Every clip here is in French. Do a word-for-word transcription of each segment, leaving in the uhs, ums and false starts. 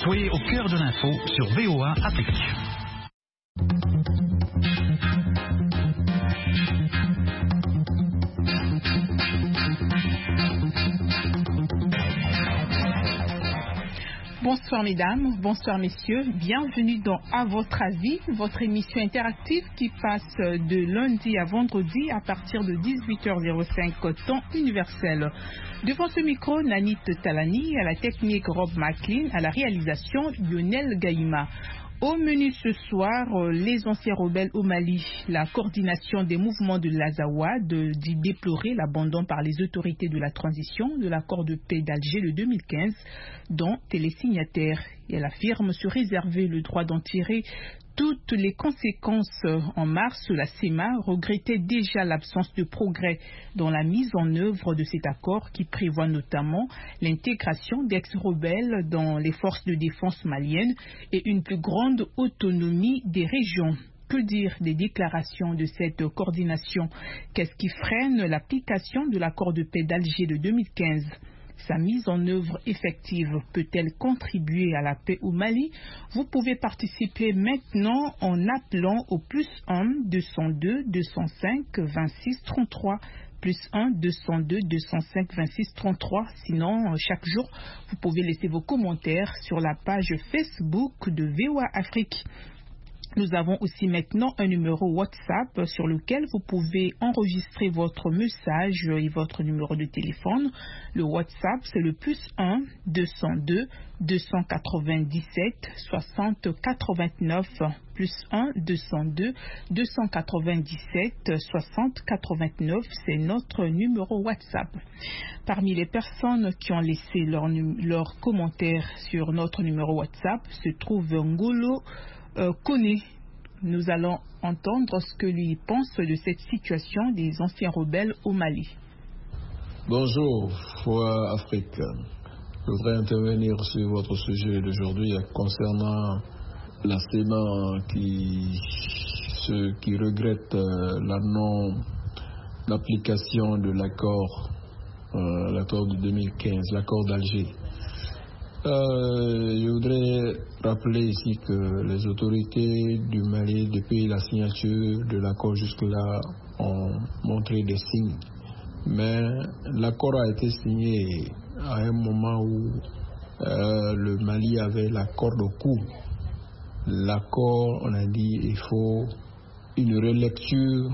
Soyez au cœur de l'info sur V O A Afrique. Bonsoir mesdames, bonsoir messieurs, bienvenue dans À votre avis, votre émission interactive qui passe de lundi à vendredi à partir de dix-huit heures cinq temps universel. Devant ce micro, Nanit Talani, à la technique Rob McLean, à la réalisation Lionel Gaïma. Au menu ce soir, les anciens rebelles au Mali, la coordination des mouvements de l'Azawad dit déplorer l'abandon par les autorités de la transition de l'accord de paix d'Alger de deux mille quinze, dont elle est signataire. Et elle affirme se réserver le droit d'en tirer toutes les conséquences. En mars, la C E M A regrettait déjà l'absence de progrès dans la mise en œuvre de cet accord qui prévoit notamment l'intégration d'ex-rebelles dans les forces de défense maliennes et une plus grande autonomie des régions. Que dire des déclarations de cette coordination? Qu'est-ce qui freine l'application de l'accord de paix d'Alger de deux mille quinze? Sa mise en œuvre effective peut-elle contribuer à la paix au Mali? Vous pouvez participer maintenant en appelant au plus un deux cent deux deux cent cinq vingt-six trente-trois, plus un deux cent deux deux cent cinq vingt-six trente-trois. Sinon, chaque jour, vous pouvez laisser vos commentaires sur la page Facebook de V O A Afrique. Nous avons aussi maintenant un numéro WhatsApp sur lequel vous pouvez enregistrer votre message et votre numéro de téléphone. Le WhatsApp, c'est le plus un deux cent deux deux cent quatre-vingt-dix-sept soixante quatre-vingt-neuf, plus un deux cent deux deux cent quatre-vingt-dix-sept soixante quatre-vingt-neuf, c'est notre numéro WhatsApp. Parmi les personnes qui ont laissé leurs leur commentaires sur notre numéro WhatsApp se trouve Ngolo Euh, Koné. Nous allons entendre ce que lui pense de cette situation des anciens rebelles au Mali. Bonjour, V O A Afrique. Je voudrais intervenir sur votre sujet d'aujourd'hui concernant la C E M A qui, ceux qui regrettent euh, la non l'application de l'accord, euh, l'accord de deux mille quinze, l'accord d'Alger. Euh, je voudrais rappeler ici que les autorités du Mali, depuis la signature de l'accord jusque-là, ont montré des signes. Mais l'accord a été signé à un moment où euh, le Mali avait la corde au cou. L'accord, on a dit, il faut une relecture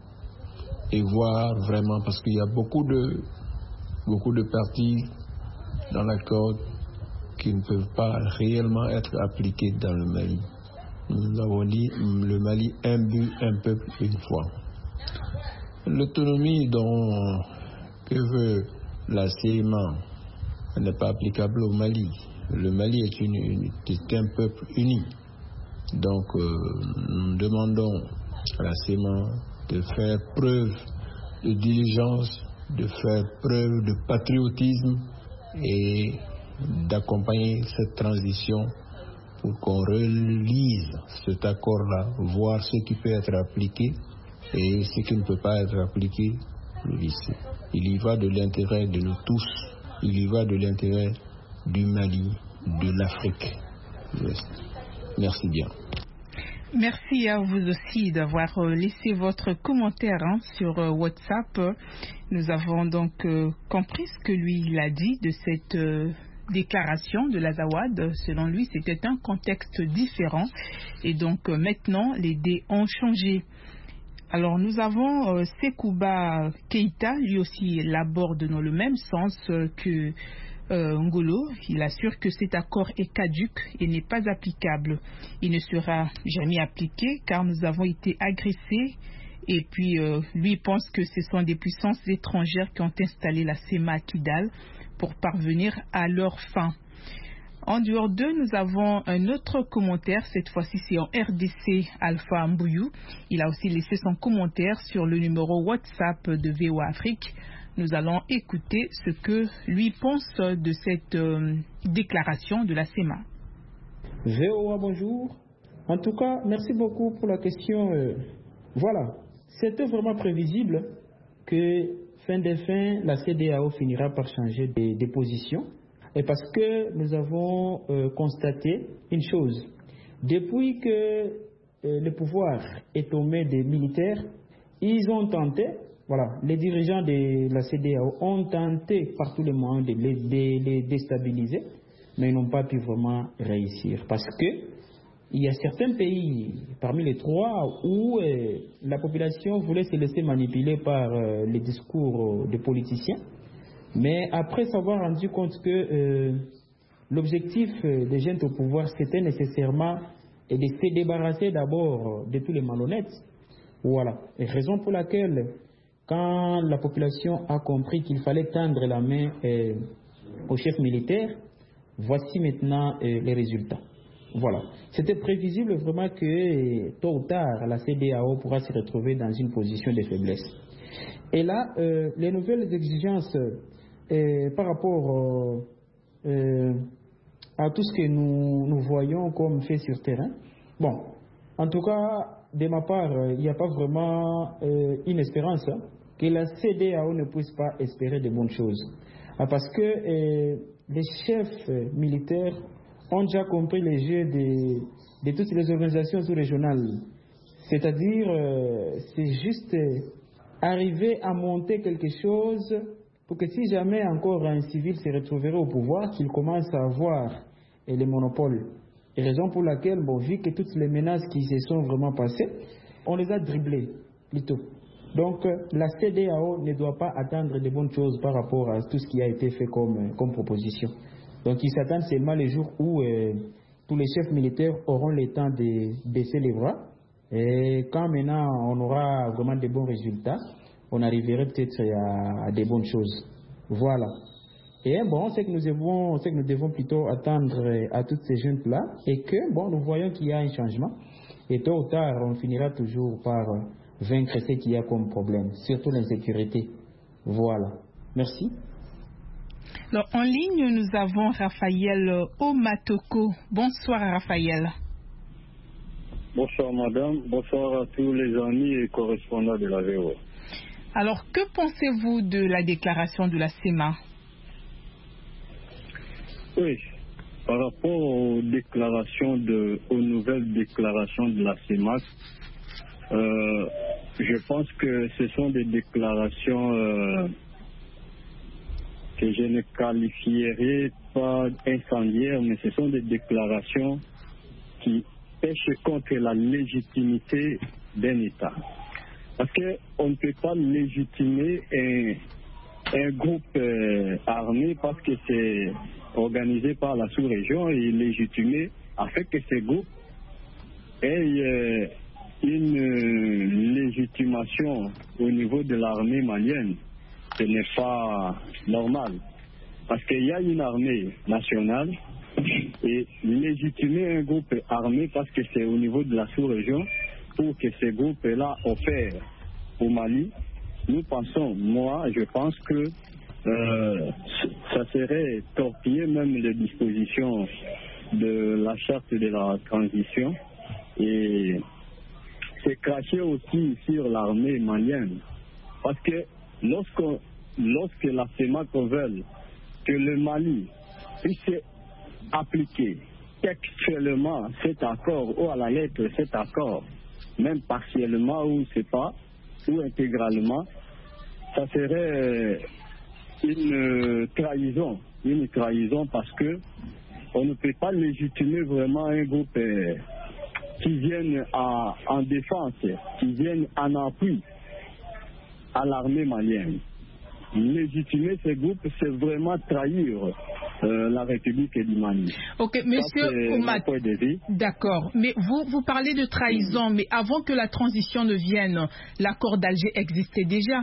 et voir vraiment, parce qu'il y a beaucoup de, beaucoup de parties dans l'accord qui ne peuvent pas réellement être appliqués dans le Mali. Nous avons dit le Mali, un but, un peuple, une foi. L'autonomie dont que veut la C E M A n'est pas applicable au Mali. Le Mali est, une, une, est un peuple uni. Donc euh, nous demandons à la C E M A de faire preuve de diligence, de faire preuve de patriotisme et d'accompagner cette transition pour qu'on relise cet accord-là, voir ce qui peut être appliqué et ce qui ne peut pas être appliqué, le lycée. Il y va de l'intérêt de nous tous, il y va de l'intérêt du Mali, de l'Afrique. Merci bien. Merci à vous aussi d'avoir laissé votre commentaire hein, sur WhatsApp. Nous avons donc euh, compris ce que lui il a dit de cette euh, déclaration de l'Azawad. Selon lui, c'était un contexte différent et donc euh, maintenant les dés ont changé. Alors nous avons euh, Sekouba Keïta, lui aussi il aborde dans le même sens euh, que euh, Ngolo. Il assure que cet accord est caduc et n'est pas applicable. Il ne sera jamais appliqué car nous avons été agressés. Et puis, euh, lui pense que ce sont des puissances étrangères qui ont installé la C E M A à Kidal pour parvenir à leur fin. En dehors d'eux, nous avons un autre commentaire. Cette fois-ci, c'est en R D C, Alpha Mbouyou. Il a aussi laissé son commentaire sur le numéro WhatsApp de V O A Afrique. Nous allons écouter ce que lui pense de cette euh, déclaration de la C E M A. V O A, bonjour. En tout cas, merci beaucoup pour la question. Euh, voilà. C'était vraiment prévisible que fin des fins, la C E D E A O finira par changer de, de position. Et parce que nous avons euh, constaté une chose. Depuis que euh, le pouvoir est aux mains des militaires, ils ont tenté, voilà, les dirigeants de la C D A O ont tenté par tous les moyens de les, de les déstabiliser, mais ils n'ont pas pu vraiment réussir. Parce que il y a certains pays, parmi les trois, où euh, la population voulait se laisser manipuler par euh, les discours euh, des politiciens. Mais après s'avoir rendu compte que euh, l'objectif euh, des jeunes au pouvoir, c'était nécessairement de se débarrasser d'abord de tous les malhonnêtes. Voilà. Et raison pour laquelle, quand la population a compris qu'il fallait tendre la main euh, au chef militaire, voici maintenant euh, les résultats. Voilà. C'était prévisible vraiment que tôt ou tard, la C D A O pourra se retrouver dans une position de faiblesse. Et là, euh, les nouvelles exigences euh, par rapport euh, euh, à tout ce que nous, nous voyons comme fait sur terrain, bon, en tout cas, de ma part, il n'y a pas vraiment euh, une espérance hein, que la C D A O ne puisse pas espérer de bonnes choses. Ah, parce que euh, les chefs euh, militaires ont déjà compris les jeux de, de toutes les organisations sous-régionales. C'est-à-dire, euh, c'est juste euh, arriver à monter quelque chose pour que si jamais encore un civil se retrouverait au pouvoir, qu'il commence à avoir euh, les monopoles. Et raison pour laquelle, bon, vu que toutes les menaces qui se sont vraiment passées, on les a dribblées plutôt. Donc, euh, la C D A O ne doit pas attendre de bonnes choses par rapport à tout ce qui a été fait comme, comme proposition. Donc, ils s'attendent seulement les jours où euh, tous les chefs militaires auront le temps de baisser les bras. Et quand maintenant on aura vraiment de bons résultats, on arriverait peut-être à, à de bonnes choses. Voilà. Et bon, c'est que nous devons, c'est que nous devons plutôt attendre à toutes ces jeunes-là et que, bon, nous voyons qu'il y a un changement. Et tôt ou tard, on finira toujours par vaincre ce qu'il y a comme problème, surtout l'insécurité. Voilà. Merci. Alors, en ligne, nous avons Raphaël Omatoko. Bonsoir, Raphaël. Bonsoir, madame. Bonsoir à tous les amis et correspondants de la V O A. Alors, que pensez-vous de la déclaration de la C E M A? Oui, par rapport aux déclarations de, aux nouvelles déclarations de la C E M A, euh, je pense que ce sont des déclarations euh, que je ne qualifierais pas incendiaires, mais ce sont des déclarations qui pêchent contre la légitimité d'un État. Parce qu'on ne peut pas légitimer un, un groupe euh, armé parce que c'est organisé par la sous-région et légitimer afin que ce groupe ait euh, une euh, légitimation au niveau de l'armée malienne. Ce n'est pas normal. Parce qu'il y a une armée nationale et légitimer un groupe armé parce que c'est au niveau de la sous-région pour que ce groupe-là opère au Mali, nous pensons, moi je pense que euh, ça serait torpiller même les dispositions de la charte de la transition et c'est cracher aussi sur l'armée malienne. Parce que lorsque, lorsque la C E M A veut que le Mali puisse appliquer textuellement cet accord ou à la lettre cet accord, même partiellement ou c'est pas, ou intégralement, ça serait une trahison, une trahison parce que on ne peut pas légitimer vraiment un groupe euh, qui vienne à, en défense, qui vienne en appui à l'armée malienne. Légitimer ces groupes, c'est vraiment trahir euh, la République du Mali. Ok, monsieur Omat, d'accord. Mais vous, vous parlez de trahison, mais avant que la transition ne vienne, l'accord d'Alger existait déjà.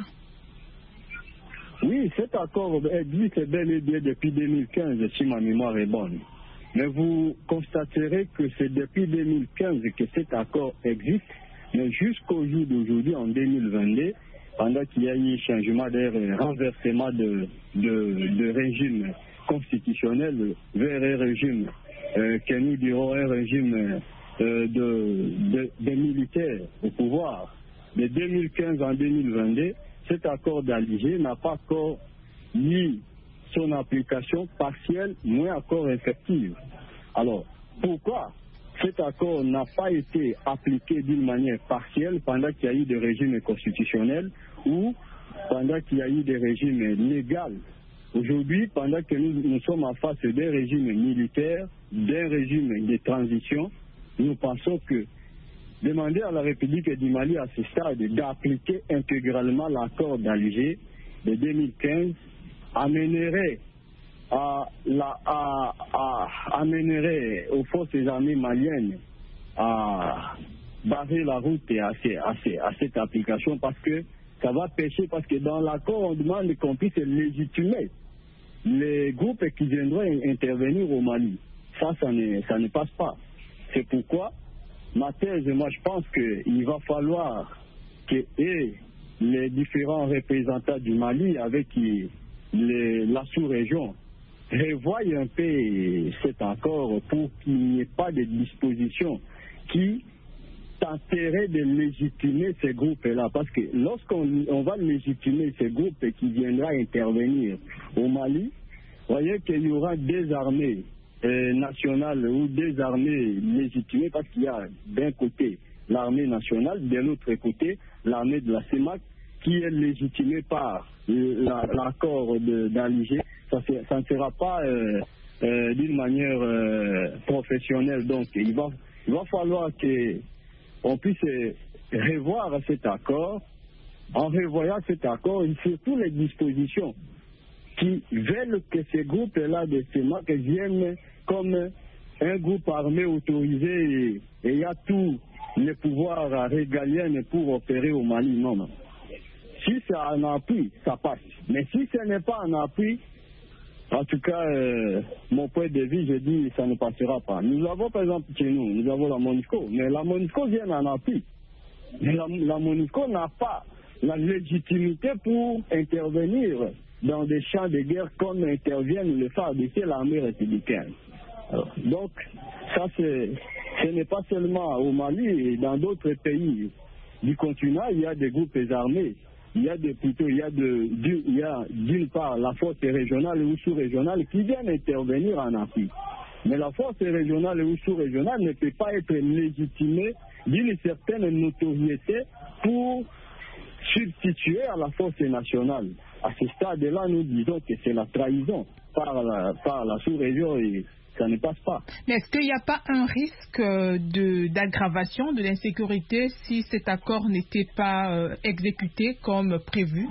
Oui, cet accord existe bel et bien depuis deux mille quinze, si ma mémoire est bonne. Mais vous constaterez que c'est depuis deux mille quinze que cet accord existe, mais jusqu'au jour d'aujourd'hui, en deux mille vingt-deux, pendant qu'il y a eu changement de renversement de, de, de régime constitutionnel vers un régime euh, que nous dirons un régime euh, de, de, de militaires au pouvoir. De deux mille quinze en deux mille vingt-deux, cet accord d'Alger n'a pas encore mis son application partielle, moins encore effective. Alors, pourquoi cet accord n'a pas été appliqué d'une manière partielle pendant qu'il y a eu des régimes constitutionnels ou pendant qu'il y a eu des régimes légaux? Aujourd'hui, pendant que nous, nous sommes en face d'un régime militaire, d'un régime de transition, nous pensons que demander à la République du Mali à ce stade d'appliquer intégralement l'accord d'Alger de deux mille quinze amènerait, à la, à, à, amènerait aux forces armées maliennes à barrer la route à, ces, à, ces, à cette application, parce que ça va pêcher, parce que dans l'accord on demande qu'on puisse légitimer les groupes qui viendraient intervenir au Mali. Ça, ça ne, ça ne passe pas. C'est pourquoi ma thèse, moi je pense qu'il va falloir que et les différents représentants du Mali avec les, la sous-région revoient un peu cet accord pour qu'il n'y ait pas de dispositions qui tenteraient de légitimer ces groupes-là. Parce que lorsqu'on on va légitimer ces groupes qui viendraient intervenir au Mali, vous voyez qu'il y aura des armées euh, nationales ou des armées légitimées, parce qu'il y a d'un côté l'armée nationale, de l'autre côté l'armée de la CEMAC qui est légitimée par l'accord d'Alger. Ça, ça ne sera pas euh, euh, d'une manière euh, professionnelle. Donc il va, il va falloir qu'on puisse revoir cet accord. En revoyant cet accord, et surtout les dispositions qui veulent que ces groupes-là de CEMAC viennent comme un groupe armé autorisé et il y a tous les pouvoirs régaliens pour opérer au Mali. Non, non. Si c'est un appui, ça passe. Mais si ce n'est pas un appui, en tout cas, euh, mon point de vue, je dis, ça ne passera pas. Nous avons, par exemple, chez nous, nous avons la MONUSCO, mais la MONUSCO vient en appui. Mais la, la MONUSCO n'a pas la légitimité pour intervenir dans des champs de guerre comme interviennent les F A R D C et l'armée républicaine. Alors, donc, ça, c'est, ce n'est pas seulement au Mali, et dans d'autres pays du continent, il y a des groupes armés. Il y a des, plutôt, il y a de, il y a d'une part la force régionale ou sous-régionale qui viennent intervenir en appui. Mais la force régionale ou sous-régionale ne peut pas être légitimée d'une certaine notoriété pour substituer à la force nationale. À ce stade-là, nous disons que c'est la trahison par la, par la sous-région et ça ne passe pas. Mais est-ce qu'il n'y a pas un risque de, d'aggravation de l'insécurité si cet accord n'était pas euh, exécuté comme prévu?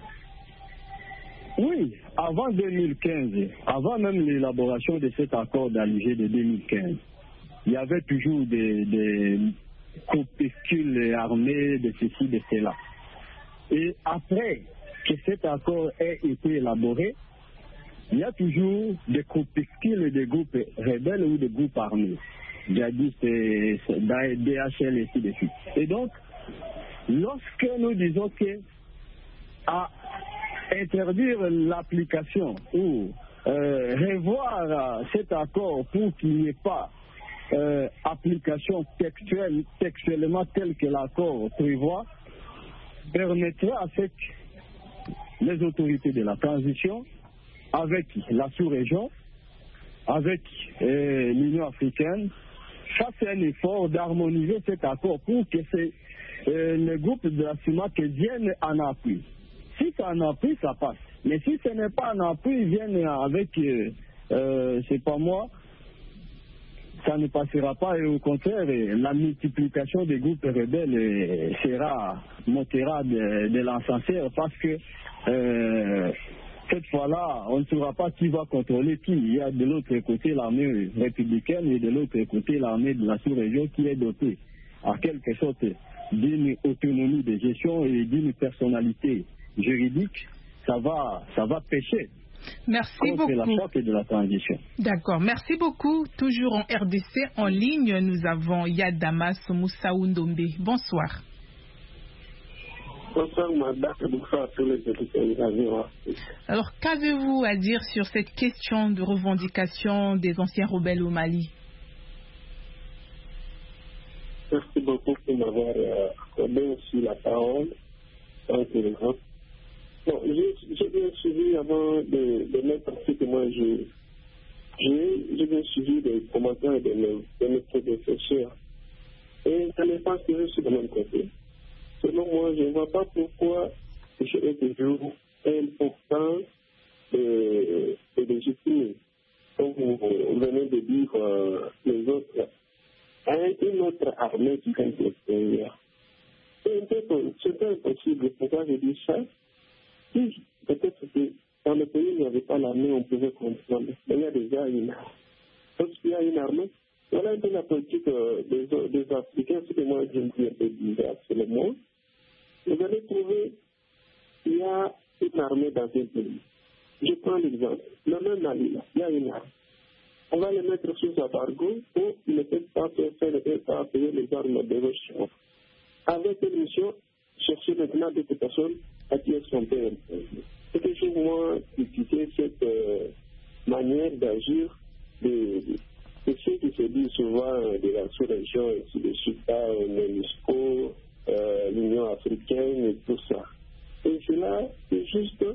Oui, avant deux mille quinze, avant même l'élaboration de cet accord d'Alger de deux mille quinze, il y avait toujours des, des groupuscules armés de ceci, de cela. Et après que cet accord ait été élaboré, il y a toujours des groupuscules et des groupes rebelles ou des groupes armés. Djihadistes, D H L et ainsi de suite. Et donc, lorsque nous disons que à interdire l'application ou euh, revoir cet accord pour qu'il n'y ait pas euh, application textuelle, textuellement telle que l'accord prévoit, permettra à ce que les autorités de la transition, avec la sous-région, avec euh, l'Union africaine, fassent un effort d'harmoniser cet accord pour que ces, euh, les groupes de la CEMAC viennent en appui. Si c'est en appui, ça passe. Mais si ce n'est pas en appui, ils viennent avec, euh, euh, c'est pas moi, ça ne passera pas. Et au contraire, la multiplication des groupes rebelles sera, montera de, de l'encensaire parce que euh, cette fois-là, on ne saura pas qui va contrôler qui. Il y a de l'autre côté l'armée républicaine et de l'autre côté l'armée de la sous-région qui est dotée, en quelque sorte, d'une autonomie de gestion et d'une personnalité juridique. Ça va, ça va pêcher. Merci contre beaucoup. la sorte de la transition. D'accord, merci beaucoup. Toujours en R D C, en ligne, nous avons Yadamas Moussaoundombe. Bonsoir. Bonsoir, madame. Bonsoir à tous les auditeurs. Alors, qu'avez-vous à dire sur cette question de revendication des anciens rebelles au Mali? Merci beaucoup pour m'avoir accordé aussi la parole. Bon, j'ai j'ai bien suivi avant de, de mettre ce que moi je. J'ai j'ai bien suivi les commentaires de mes, de mes prédécesseurs. Et ça n'est pas que je suis de mon côté. Selon moi, je ne vois pas pourquoi je est toujours important de, de légitimer, comme vous, vous venez de dire, euh, les autres, à une autre armée qui vient de l'extérieur. C'est impossible. Pourquoi je dis ça? Si, peut-être que dans le pays, il n'y avait pas l'armée, on pouvait comprendre. Mais il y a déjà une armée. Lorsqu'il y a une armée, voilà un peu la politique euh, des, des Africains, ce que moi je me dis un peu bizarre, c'est le mot. Vous allez trouver, il y a une armée dans un pays. Je prends l'exemple. Le même Mali, là, il y a une armée. On va les mettre sous embargo pour ne peut pas faire, ne peut pas payer les armes de recherche. Avec une mission, chercher maintenant des personnes à qui elles sont payées. C'est toujours moi critiquer cette euh, manière d'agir de, de, de ceux qui se disent souvent de la sous-région, ici de Chita, l'UNESCO, euh, l'Union africaine et tout ça. Et cela, c'est juste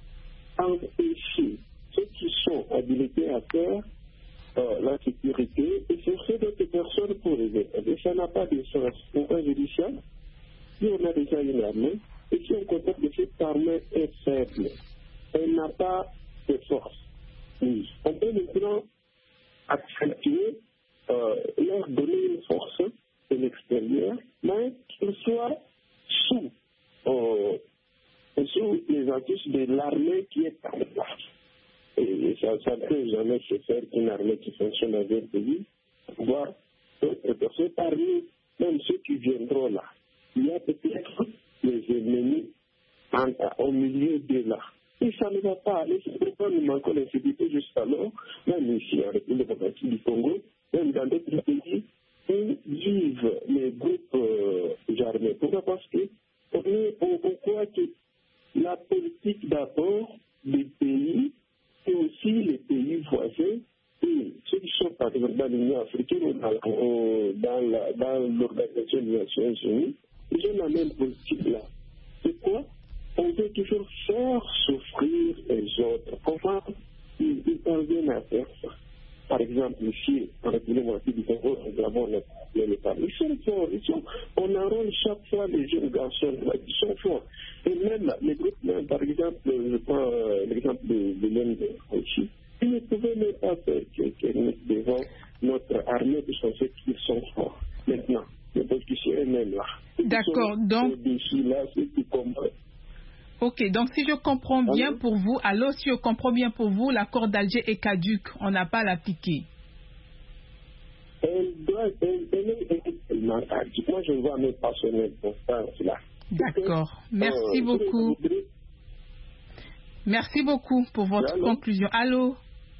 empêcher ceux qui sont habilités à faire euh, la sécurité et chercher d'autres personnes pour les aider. Et ça n'a pas de sens. Pourquoi je dis ça? Si on a déjà une armée, et si on constate que cette armée est faible, elle n'a pas de force. Oui. On peut maintenant accentuer, euh, leur donner une force de l'extérieur, mais qu'ils soient sous, euh, sous les affiches de l'armée qui est en place. Et ça ne peut jamais se faire qu'une armée qui fonctionne dans un pays, voir d'autres personnes parmi même ceux qui viendront là. Il y a peut-être les ennemis en, au milieu de là. Et ça ne va pas aller. C'est pourquoi nous manquons l'insécurité jusqu'alors, même ici en République démocratique du Congo, même dans d'autres pays, où vivent les groupes euh, armés. Pourquoi? Parce que on, est, on, on croit que la politique d'abord des pays et aussi les pays voisins, et ceux qui sont par exemple dans l'Union africaine ou dans, dans, la, dans l'Organisation des Nations Unies, ils ont la même politique là. C'est quoi? On veut toujours faire souffrir les autres. Comment ils, ils parviennent à faire ça? Par exemple, ici, en République démocratique du Congo, nous avons les Népal. Ils sont forts. Ils sont, on enrôle chaque fois les jeunes garçons. Ils sont forts. Et même les groupes, même, par exemple, je prends euh, l'exemple de, de l'Inde aussi. Ils ne pouvaient même pas faire quelqu'un devant notre armée de ceux qui sont forts. Maintenant, les politiciens eux-mêmes là. D'accord, donc. Là, ceux qui comprennent. Ok, donc si je comprends bien Alors, pour vous, alors si je comprends bien pour vous, l'accord d'Alger est caduque, on n'a pas à l'appliquer. Elle doit être tellement caduque. Moi, je ne vois même pas sonner pour faire cela. D'accord, merci euh, beaucoup. Merci beaucoup pour votre Allô? conclusion. Allô?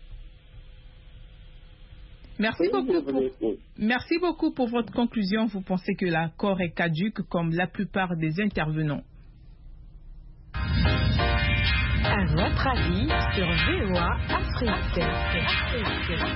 Merci oui, beaucoup, pour, merci beaucoup pour votre conclusion. Vous pensez que l'accord est caduque comme la plupart des intervenants. À votre avis sur V O A Afrique. Afrique.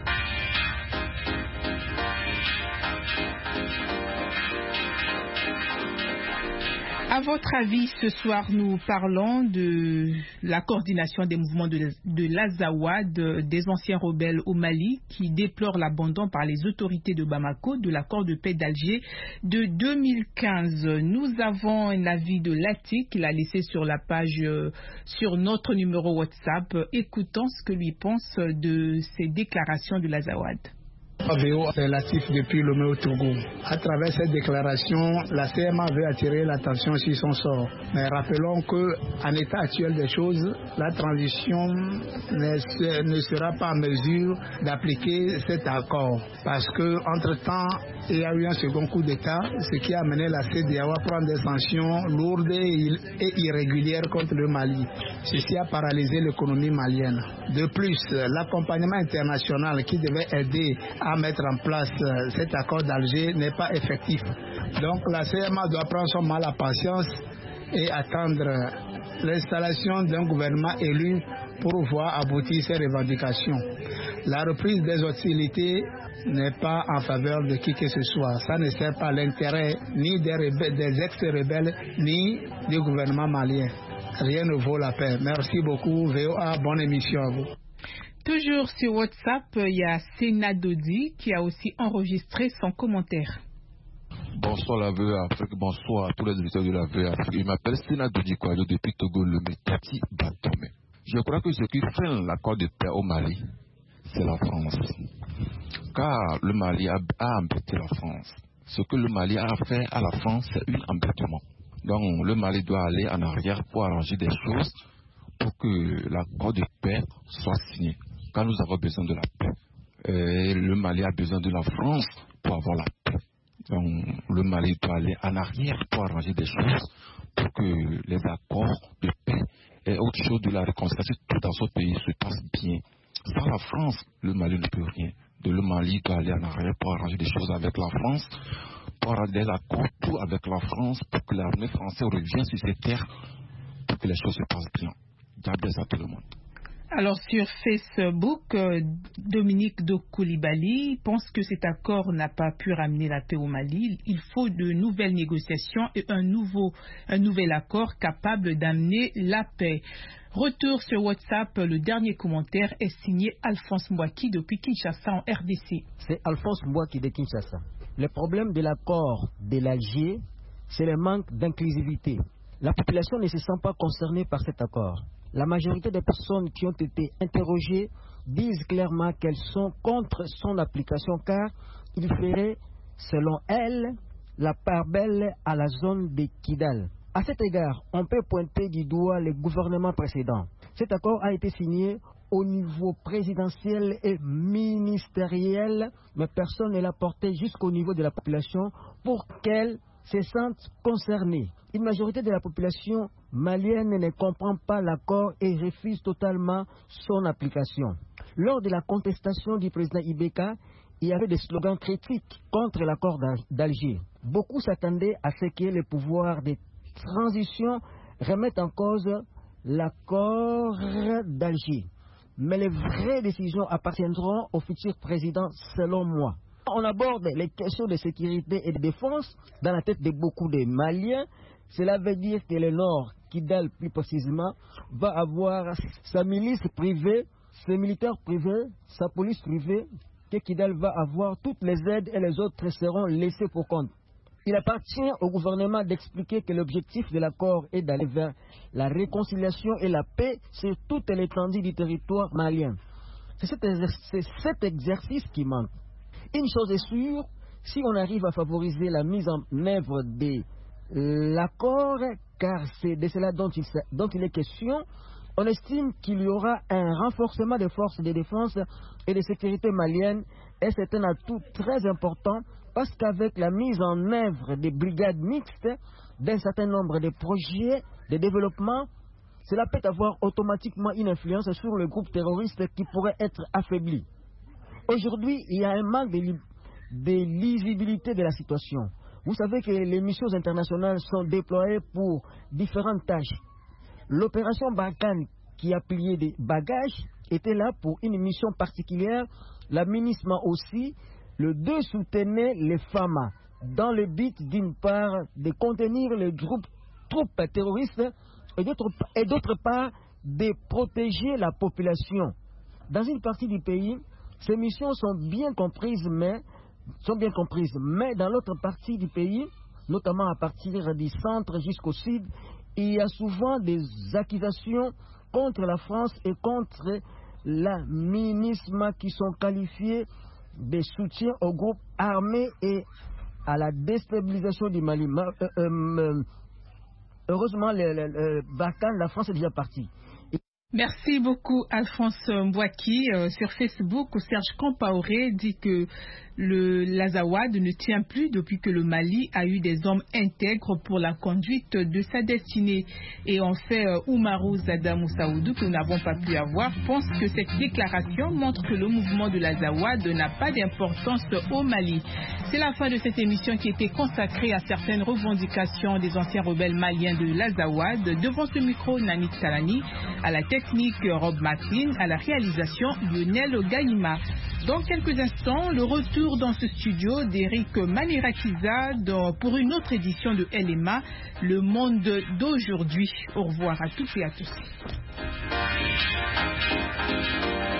À votre avis, ce soir, nous parlons de la coordination des mouvements de, de l'Azawad, des anciens rebelles au Mali, qui déplorent l'abandon par les autorités de Bamako de l'accord de paix d'Alger de deux mille quinze. Nous avons un avis de Lati qu'il a laissé sur la page, euh, sur notre numéro WhatsApp. Écoutons ce que lui pense de ces déclarations de l'Azawad. V O est relatif depuis Lomé au Togo. À travers cette déclaration, la C M A veut attirer l'attention sur son sort. Mais rappelons qu'en état actuel des choses, la transition ne, ne sera pas en mesure d'appliquer cet accord. Parce qu'entre-temps, il y a eu un second coup d'État, ce qui a amené la C E D E A O à prendre des sanctions lourdes et irrégulières contre le Mali. Ceci a paralysé l'économie malienne. De plus, l'accompagnement international qui devait aider à mettre en place cet accord d'Alger n'est pas effectif. Donc la C M A doit prendre son mal à patience et attendre l'installation d'un gouvernement élu pour voir aboutir ses revendications. La reprise des hostilités n'est pas en faveur de qui que ce soit. Ça ne sert pas l'intérêt ni des, des ex-rebelles ni du gouvernement malien. rien ne vaut la paix. Merci beaucoup, V O A, bonne émission à vous. Toujours sur WhatsApp, il y a Sena Dodi qui a aussi enregistré son commentaire. Bonsoir la V E A Afrique, bonsoir à tous les auditeurs de la V E A Afrique. Je m'appelle Sena Dodi Kwayo depuis Togo, le Métati Batome. Je crois que ce qui freine l'accord de paix au Mali, c'est la France. Car le Mali a, a embêté la France. Ce que le Mali a fait à la France, c'est un embêtement. Donc le Mali doit aller en arrière pour arranger des choses pour que l'accord de paix soit signé. Car nous avons besoin de la paix. Et le Mali a besoin de la France pour avoir la paix. Donc le Mali doit aller en arrière pour arranger des choses pour que les accords de paix et autres choses de la réconciliation tout dans ce pays se passent bien. Sans la France, le Mali ne peut rien. De le Mali doit aller en arrière pour arranger des choses avec la France, pour arranger des accords tout avec la France, pour que l'armée française revienne sur ses terres, pour que les choses se passent bien. Diable à tout le monde. Alors sur Facebook, euh, Dominique de Koulibaly pense que cet accord n'a pas pu ramener la paix au Mali. Il faut de nouvelles négociations et un, nouveau, un nouvel accord capable d'amener la paix. Retour sur WhatsApp, le dernier commentaire est signé Alphonse Mbouaki depuis Kinshasa en R D C. C'est Alphonse Mbouaki de Kinshasa. Le problème de l'accord de l'Alger, c'est le manque d'inclusivité. La population ne se sent pas concernée par cet accord. La majorité des personnes qui ont été interrogées disent clairement qu'elles sont contre son application car il ferait, selon elles, la part belle à la zone de Kidal. À cet égard, on peut pointer du doigt le gouvernement précédent. Cet accord a été signé au niveau présidentiel et ministériel, mais personne ne l'a porté jusqu'au niveau de la population pour qu'elle se sentent concernés. Une majorité de la population malienne ne comprend pas l'accord et refuse totalement son application. Lors de la contestation du président Ibeka, il y avait des slogans critiques contre l'accord d'Alger. Beaucoup s'attendaient à ce que le pouvoir de transition remette en cause l'accord d'Alger. Mais les vraies décisions appartiendront au futur président, selon moi. On aborde les questions de sécurité et de défense dans la tête de beaucoup de Maliens. Cela veut dire que le Nord, Kidal plus précisément, va avoir sa milice privée, ses militaires privés, sa police privée, que Kidal va avoir toutes les aides et les autres seront laissés pour compte. Il appartient au gouvernement d'expliquer que l'objectif de l'accord est d'aller vers la réconciliation et la paix sur toute l'étendue du territoire malien. C'est cet, exercice, cet exercice qui manque. Une chose est sûre, si on arrive à favoriser la mise en œuvre de l'accord, car c'est de cela dont il, dont il est question, on estime qu'il y aura un renforcement des forces de défense et de sécurité maliennes et c'est un atout très important parce qu'avec la mise en œuvre des brigades mixtes d'un certain nombre de projets de développement, cela peut avoir automatiquement une influence sur le groupe terroriste qui pourrait être affaibli. Aujourd'hui, il y a un manque de, de lisibilité de la situation. Vous savez que les missions internationales sont déployées pour différentes tâches. L'opération Barkhane, qui a plié des bagages, était là pour une mission particulière. La MINISMA aussi. Le deux soutenait les F A M A dans le but, d'une part, de contenir les groupes, troupes terroristes et d'autre part, de protéger la population. Dans une partie du pays, ces missions sont bien comprises, mais, sont bien comprises, mais dans l'autre partie du pays, notamment à partir du centre jusqu'au sud, il y a souvent des accusations contre la France et contre la MINISMA qui sont qualifiées de soutien aux groupes armés et à la déstabilisation du Mali. Euh, euh, heureusement, le, le, le Barkhane, la France est déjà partie. Merci beaucoup Alphonse Mbouaki. Euh, sur Facebook, Serge Compaoré dit que le l'Azawad ne tient plus depuis que le Mali a eu des hommes intègres pour la conduite de sa destinée. Et en fait, euh, Oumarou Zada Moussaoudou, que nous n'avons pas pu avoir, pense que cette déclaration montre que le mouvement de l'Azawad n'a pas d'importance au Mali. C'est la fin de cette émission qui était consacrée à certaines revendications des anciens rebelles maliens de l'Azawad. Devant ce micro, Nanik Talani, à la tête technique Rob Macklin, à la réalisation Lionel Gaïma. Dans quelques instants, le retour dans ce studio d'Éric Manirakiza pour une autre édition de L M A, Le Monde d'aujourd'hui. Au revoir à toutes et à tous.